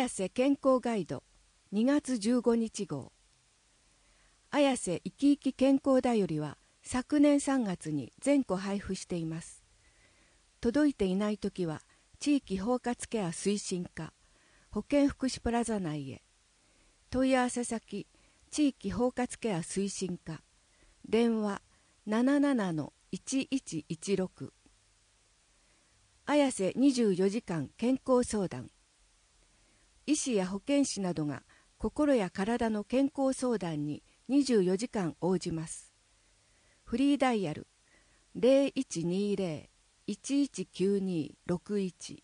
綾瀬健康ガイド2月15日号。綾瀬いきいき健康だよりは昨年3月に全個配布しています。届いていないときは地域包括ケア推進課保健福祉プラザ内へ。問い合わせ先地域包括ケア推進課、電話 77-1116。 綾瀬24時間健康相談。医師や保健師などが心や体の健康相談に24時間応じます。フリーダイヤル 0120-119261。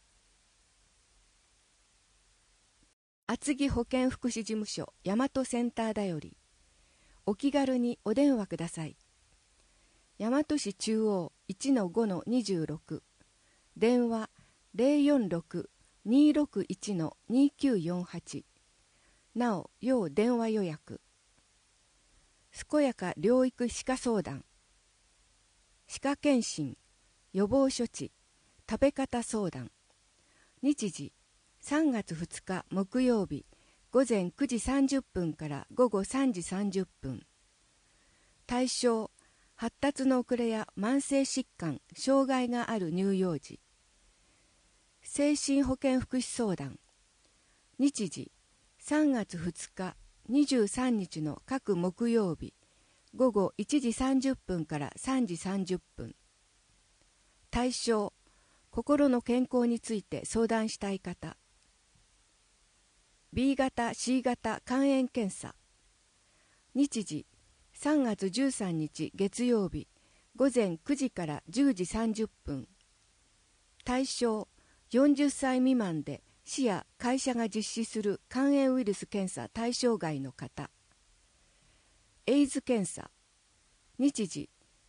厚木保健福祉事務所大和センターだより。お気軽にお電話ください。大和市中央 1-5-26、電話 046-261-2948。なお、要電話予約。健やか療育歯科相談。歯科検診、予防処置、食べ方相談。日時3月2日木曜日午前9時30分から午後3時30分。対象、発達の遅れや慢性疾患、障害がある乳幼児。精神保健福祉相談。日時3月2日23日の各木曜日午後1時30分から3時30分。対象、心の健康について相談したい方。B 型 C 型肝炎検査。日時3月13日月曜日午前9時から10時30分。対象、40歳未満で市や会社が実施する肝炎ウイルス検査対象外の方。エイズ検査。日時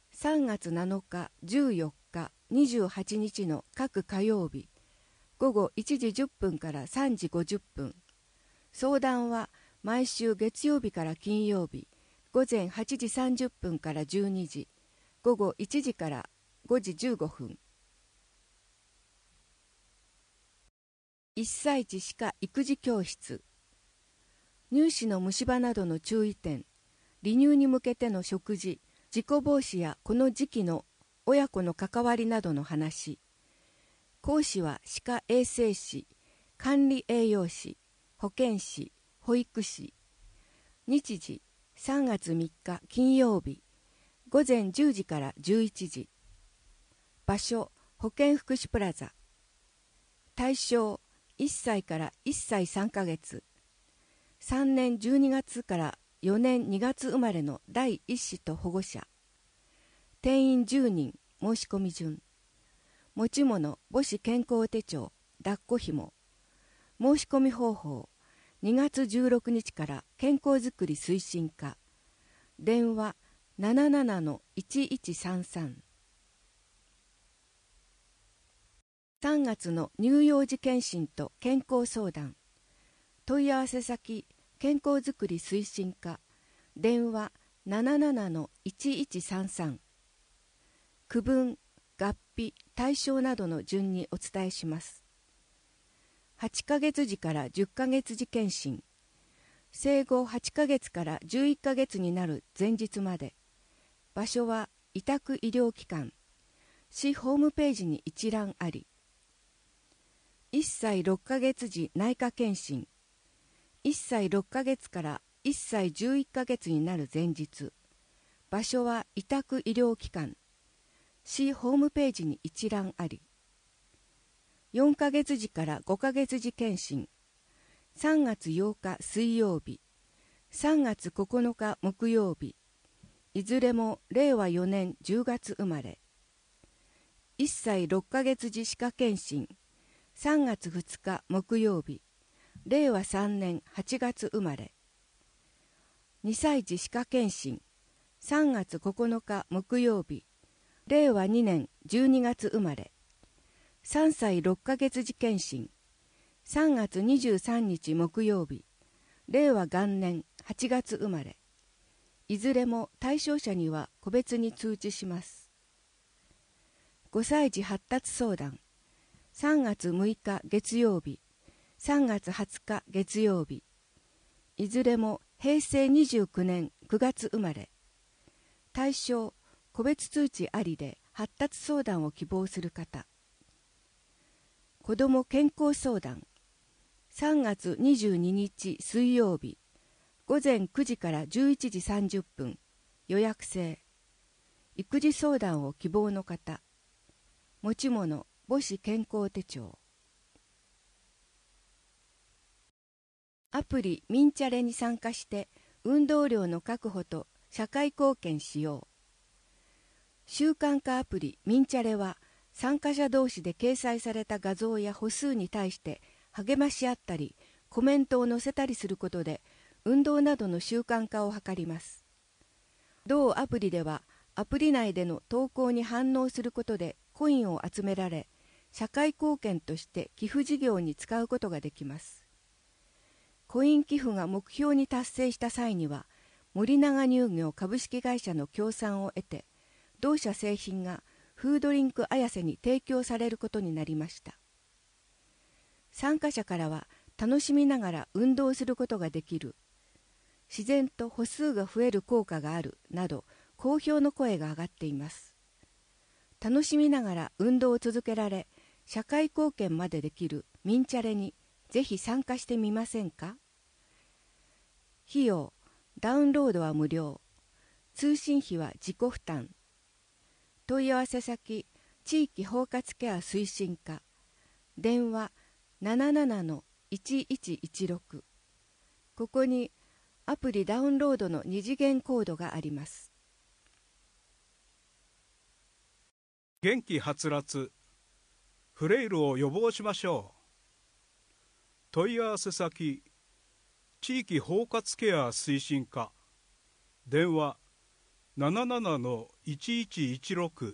3月7日14日28日の各火曜日午後1時10分から3時50分。相談は毎週月曜日から金曜日午前8時30分から12時、午後1時から5時15分。1歳児歯科育児教室。乳歯の虫歯などの注意点、離乳に向けての食事、事故防止やこの時期の親子の関わりなどの話。講師は歯科衛生士、管理栄養士、保健師、保育士。日時3月3日金曜日午前10時から11時。場所、保健福祉プラザ。対象、1歳から1歳3ヶ月。3年12月から4年2月生まれの第1子と保護者。定員10人、申し込み順。持ち物、母子健康手帳、抱っこひも。申し込み方法、2月16日から健康づくり推進課。電話 77-1133。3月の乳幼児検診と健康相談。問い合わせ先健康づくり推進課。電話 77-1133。区分、合併、対象などの順にお伝えします。8ヶ月時から10ヶ月時検診。生後8ヶ月から11ヶ月になる前日まで。場所は委託医療機関。市ホームページに一覧あり。1歳6ヶ月時内科検診。1歳6ヶ月から1歳11ヶ月になる前日。場所は委託医療機関。市ホームページに一覧あり。4ヶ月時から5ヶ月時検診。3月8日水曜日、3月9日木曜日。いずれも令和4年10月生まれ。1歳6ヶ月時歯科検診。3月2日木曜日。令和3年8月生まれ。2歳児歯科検診。3月9日木曜日。令和2年12月生まれ。3歳6ヶ月時検診。3月23日木曜日。令和元年8月生まれ。いずれも対象者には個別に通知します。5歳児発達相談。3月6日月曜日。 3月20日月曜日、いずれも平成29年9月生まれ。対象、個別通知ありで発達相談を希望する方。子ども健康相談、3月22日水曜日、午前9時から11時30分、予約制。育児相談を希望の方。持ち物、母子健康手帳。アプリミンチャレに参加して運動量の確保と社会貢献しよう。習慣化アプリミンチャレは参加者同士で掲載された画像や歩数に対して励まし合ったりコメントを載せたりすることで運動などの習慣化を図ります。同アプリではアプリ内での投稿に反応することでコインを集められ、社会貢献として寄付事業に使うことができます。コイン寄付が目標に達成した際には、森永乳業株式会社の協賛を得て、同社製品がフードリンク綾瀬に提供されることになりました。参加者からは、楽しみながら運動することができる、自然と歩数が増える効果があるなど、好評の声が上がっています。楽しみながら運動を続けられ、社会貢献までできるミンチャレにぜひ参加してみませんか。費用、ダウンロードは無料。通信費は自己負担。問い合わせ先、地域包括ケア推進課。電話 77-1116。ここにアプリダウンロードの二次元コードがあります。 元気はつらつ、フレイルを予防しましょう。問い合わせ先、地域包括ケア推進課。電話 77-1116。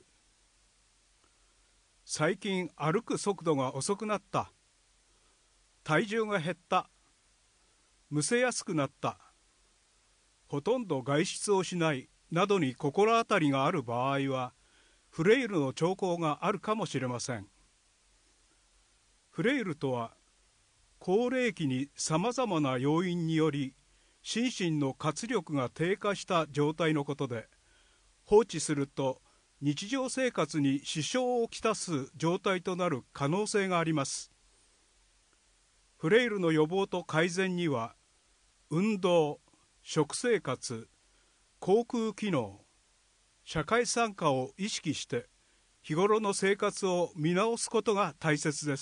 最近歩く速度が遅くなった。体重が減った。むせやすくなった。ほとんど外出をしないなどに心当たりがある場合は、フレイルの兆候があるかもしれません。フレイルとは、高齢期にさまざまな要因により心身の活力が低下した状態のことで、放置すると日常生活に支障をきたす状態となる可能性があります。フレイルの予防と改善には、運動、食生活、口腔機能、社会参加を意識して日頃の生活を見直すことが大切です。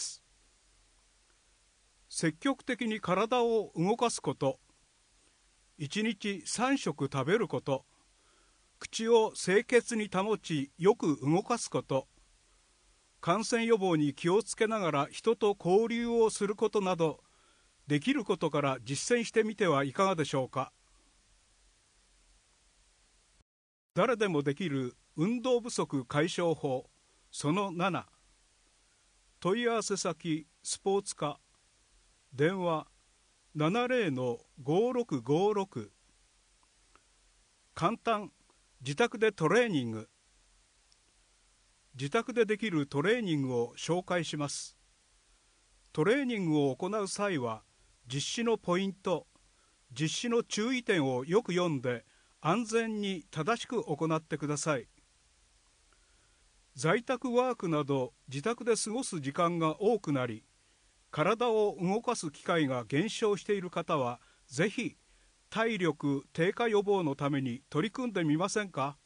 積極的に体を動かすこと、1日3食食べること、口を清潔に保ちよく動かすこと、感染予防に気をつけながら人と交流をすることなど、できることから実践してみてはいかがでしょうか。誰でもできる運動不足解消法その7。問い合わせ先スポーツ課。電話 70-5656。簡単自宅でトレーニング。自宅でできるトレーニングを紹介します。トレーニングを行う際は、実施のポイント、実施の注意点をよく読んで安全に正しく行ってください。在宅ワークなど自宅で過ごす時間が多くなり、体を動かす機会が減少している方は、ぜひ体力低下予防のために取り組んでみませんか。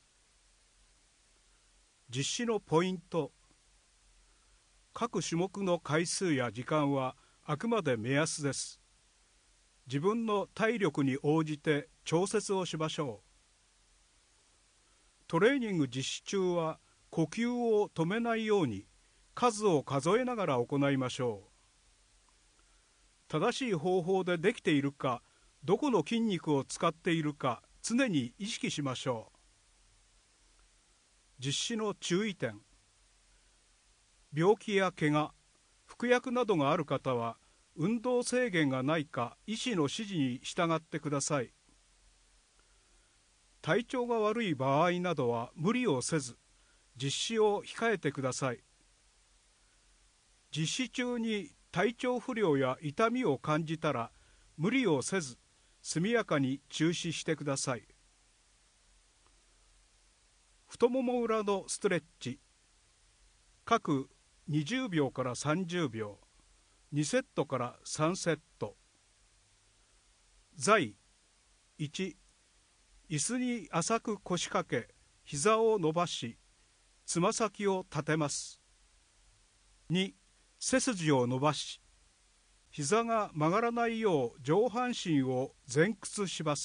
実施のポイント。各種目の回数や時間はあくまで目安です。自分の体力に応じて調節をしましょう。トレーニング実施中は呼吸を止めないように数を数えながら行いましょう。正しい方法でできているか、どこの筋肉を使っているか常に意識しましょう。実施の注意点。病気や怪我、服薬などがある方は、運動制限がないか医師の指示に従ってください。体調が悪い場合などは無理をせず、実施を控えてください。実施中に体調不良や痛みを感じたら無理をせず速やかに中止してください。太もも裏のストレッチ、各20秒から30秒、2セットから3セット。座位1、椅子に浅く腰掛け、膝を伸ばし、つま先を立てます。2、背筋を伸ばし、膝が曲がらないよう上半身を前屈します。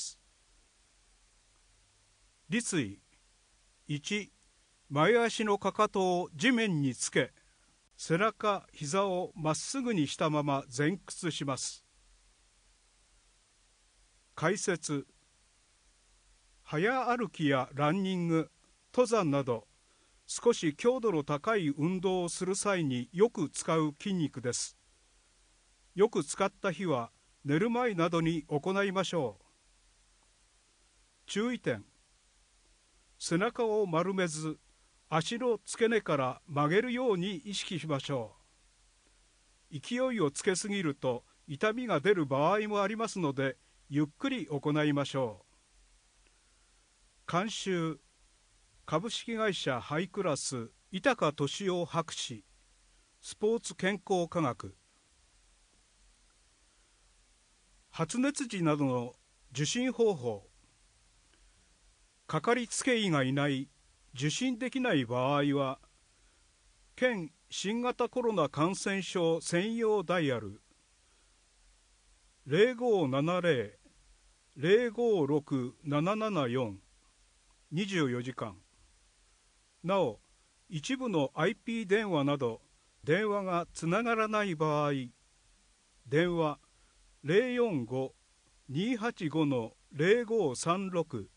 立位1、前足のかかとを地面につけ、背中、膝をまっすぐにしたまま前屈します。解説。早歩きやランニング、登山など、少し強度の高い運動をする際によく使う筋肉です。よく使った日は寝る前などに行いましょう。注意点。背中を丸めず、足の付け根から曲げるように意識しましょう。勢いをつけすぎると痛みが出る場合もありますので、ゆっくり行いましょう。監修、株式会社ハイクラス井高俊夫博士、スポーツ健康科学。発熱時などの受診方法。かかりつけ医がいない受診できない場合は、県新型コロナ感染症専用ダイヤル 0570-056-774 24時間。なお、一部の IP 電話など電話がつながらない場合、電話 045-285-0536